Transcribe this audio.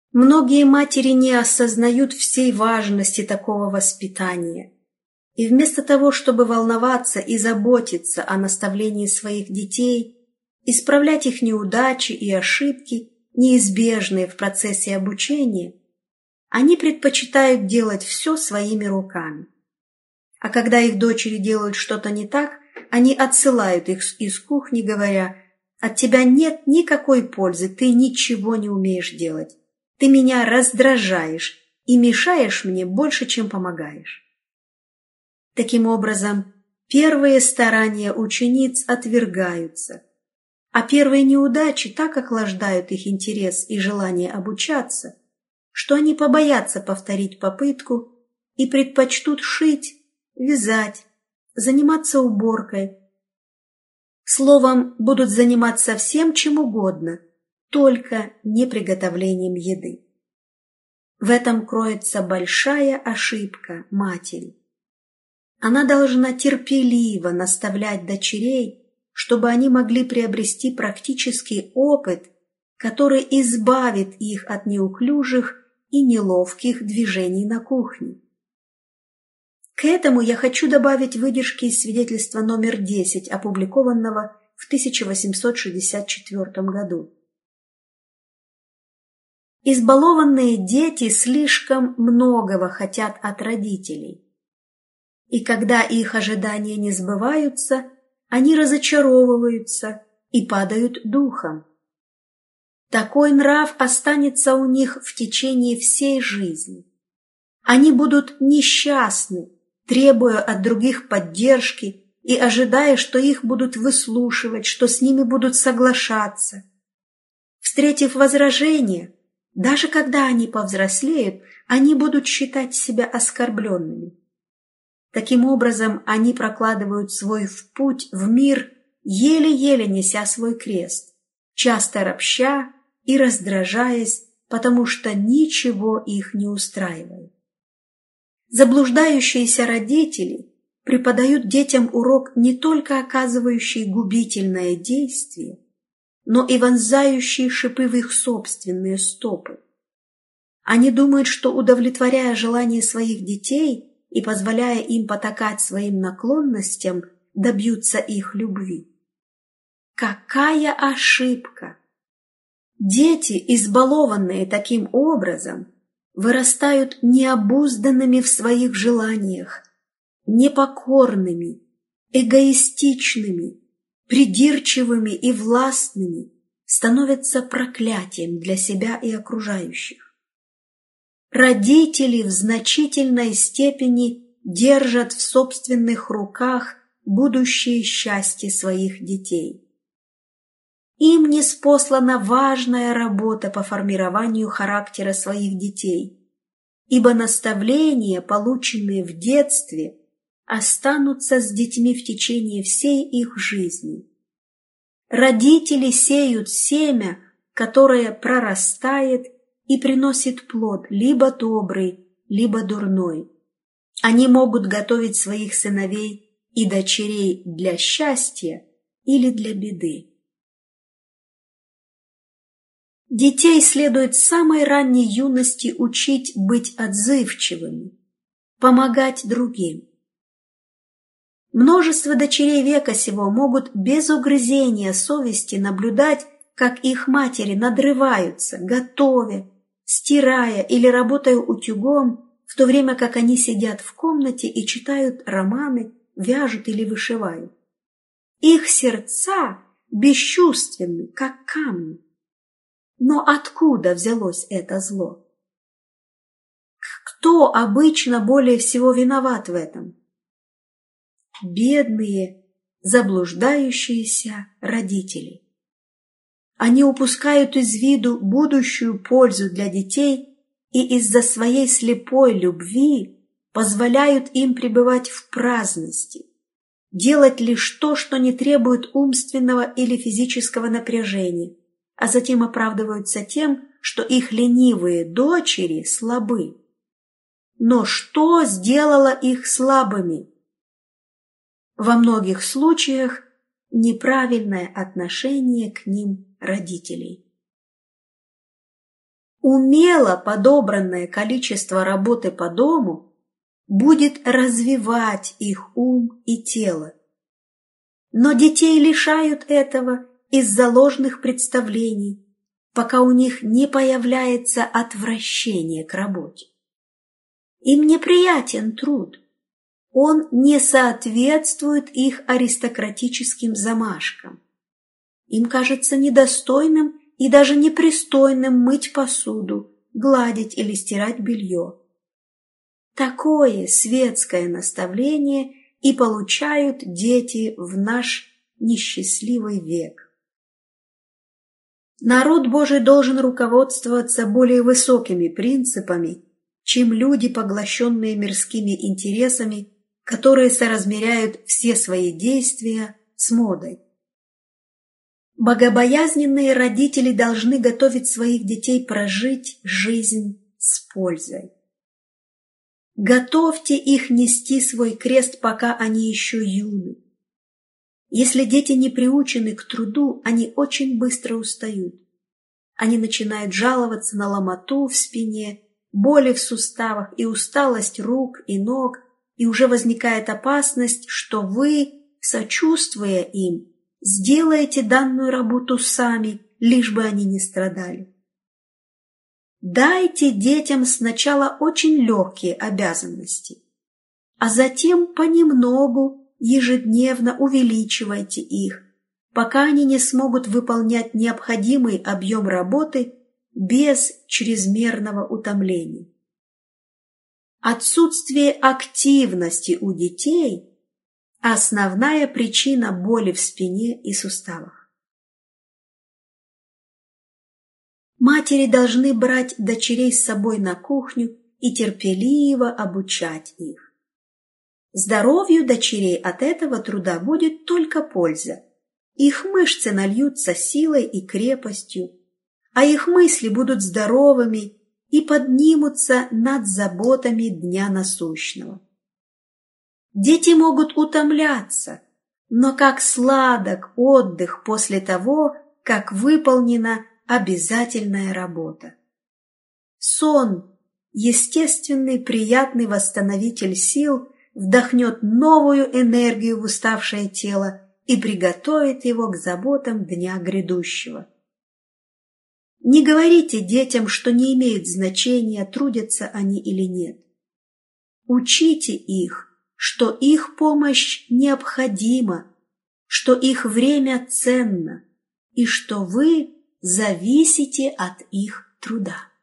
Многие матери не осознают всей важности такого воспитания. И вместо того, чтобы волноваться и заботиться о наставлении своих детей, исправлять их неудачи и ошибки, неизбежные в процессе обучения, они предпочитают делать все своими руками. А когда их дочери делают что-то не так, они отсылают их из кухни, говоря: «От тебя нет никакой пользы, ты ничего не умеешь делать. Ты меня раздражаешь и мешаешь мне больше, чем помогаешь». Таким образом, первые старания учениц отвергаются, а первые неудачи так охлаждают их интерес и желание обучаться, что они побоятся повторить попытку и предпочтут шить, вязать, заниматься уборкой. Словом, будут заниматься всем чем угодно, только не приготовлением еды. В этом кроется большая ошибка матери. Она должна терпеливо наставлять дочерей, чтобы они могли приобрести практический опыт, который избавит их от неуклюжих и неловких движений на кухне. К этому я хочу добавить выдержки из свидетельства номер 10, опубликованного в 1864 году. Избалованные дети слишком многого хотят от родителей. И когда их ожидания не сбываются, они разочаровываются и падают духом. Такой нрав останется у них в течение всей жизни. Они будут несчастны, требуя от других поддержки и ожидая, что их будут выслушивать, что с ними будут соглашаться. Встретив возражения, даже когда они повзрослеют, они будут считать себя оскорбленными. Таким образом, они прокладывают свой путь в мир, еле-еле неся свой крест, часто ропща и раздражаясь, потому что ничего их не устраивает. Заблуждающиеся родители преподают детям урок, не только оказывающий губительное действие, но и вонзающий шипы в их собственные стопы. Они думают, что, удовлетворяя желания своих детей и позволяя им потакать своим наклонностям, добьются их любви. Какая ошибка! Дети, избалованные таким образом, вырастают необузданными в своих желаниях, непокорными, эгоистичными, придирчивыми и властными, становятся проклятием для себя и окружающих. Родители в значительной степени держат в собственных руках будущее счастье своих детей. Им ниспослана важная работа по формированию характера своих детей, ибо наставления, полученные в детстве, останутся с детьми в течение всей их жизни. Родители сеют семя, которое прорастает и приносит плод, либо добрый, либо дурной. Они могут готовить своих сыновей и дочерей для счастья или для беды. Детей следует с самой ранней юности учить быть отзывчивыми, помогать другим. Множество дочерей века сего могут без угрызения совести наблюдать, как их матери надрываются, готовя, стирая или работая утюгом, в то время как они сидят в комнате и читают романы, вяжут или вышивают. Их сердца бесчувственны, как камни. Но откуда взялось это зло? Кто обычно более всего виноват в этом? Бедные, заблуждающиеся родители. Они упускают из виду будущую пользу для детей и из-за своей слепой любви позволяют им пребывать в праздности, делать лишь то, что не требует умственного или физического напряжения, а затем оправдываются тем, что их ленивые дочери слабы. Но что сделало их слабыми? Во многих случаях неправильное отношение к ним родителей. умело подобранное количество работы по дому будет развивать их ум и тело. Но детей лишают этого из-за ложных представлений, пока у них не появляется отвращение к работе. Им неприятен труд, он не соответствует их аристократическим замашкам. Им кажется недостойным и даже непристойным мыть посуду, гладить или стирать белье. Такое светское наставление и получают дети в наш несчастливый век. Народ Божий должен руководствоваться более высокими принципами, чем люди, поглощенные мирскими интересами, которые соразмеряют все свои действия с модой. Богобоязненные родители должны готовить своих детей прожить жизнь с пользой. Готовьте их нести свой крест, пока они еще юны. Если дети не приучены к труду, они очень быстро устают. Они начинают жаловаться на ломоту в спине, боли в суставах и усталость рук и ног, и уже возникает опасность, что вы, сочувствуя им, сделаете данную работу сами, лишь бы они не страдали. Дайте детям сначала очень легкие обязанности, а затем понемногу, ежедневно увеличивайте их, пока они не смогут выполнять необходимый объем работы без чрезмерного утомления. Отсутствие активности у детей – основная причина боли в спине и суставах. Матери должны брать дочерей с собой на кухню и терпеливо обучать их. Здоровью дочерей от этого труда будет только польза. Их мышцы нальются силой и крепостью, а их мысли будут здоровыми и поднимутся над заботами дня насущного. Дети могут утомляться, но как сладок отдых после того, как выполнена обязательная работа. Сон, естественный приятный восстановитель сил, вдохнет новую энергию в уставшее тело и приготовит его к заботам дня грядущего. Не говорите детям, что не имеет значения, трудятся они или нет. Учите их, что их помощь необходима, что их время ценно и что вы зависите от их труда.